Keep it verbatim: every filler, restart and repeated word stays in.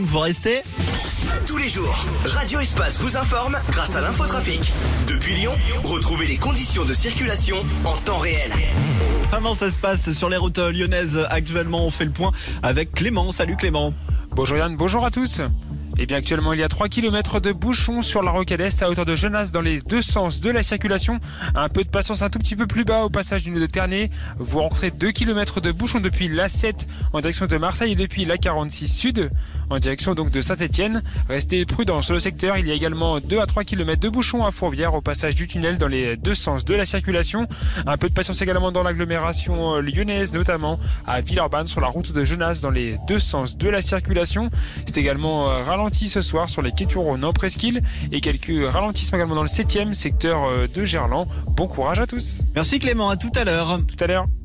Vous restez Tous les jours, Radio Espace vous informe grâce à l'infotrafic. Depuis Lyon, retrouvez les conditions de circulation en temps réel. Comment ça se passe sur les routes lyonnaises actuellement? On fait le point avec Clément. Salut Clément. Bonjour Yann, bonjour à tous. Et bien actuellement il y a trois kilomètres de bouchons sur la rocade Est à hauteur de Genasse dans les deux sens de la circulation. Un peu de patience un tout petit peu plus bas au passage du nœud de Ternay. Vous rencontrez deux kilomètres de bouchons depuis l'A sept en direction de Marseille et depuis l'A quarante-six Sud en direction donc de Saint-Etienne. Restez prudents sur le secteur, il y a également deux à trois kilomètres de bouchons à Fourvière au passage du tunnel dans les deux sens de la circulation. Un peu de patience également dans l'agglomération lyonnaise, notamment à Villeurbanne sur la route de Genasse dans les deux sens de la circulation. C'est également ralenti ce soir sur les quais Turon Presqu'île et quelques ralentissements également dans le septième secteur de Gerland. Bon courage à tous. Merci Clément, à tout à l'heure. Tout à l'heure.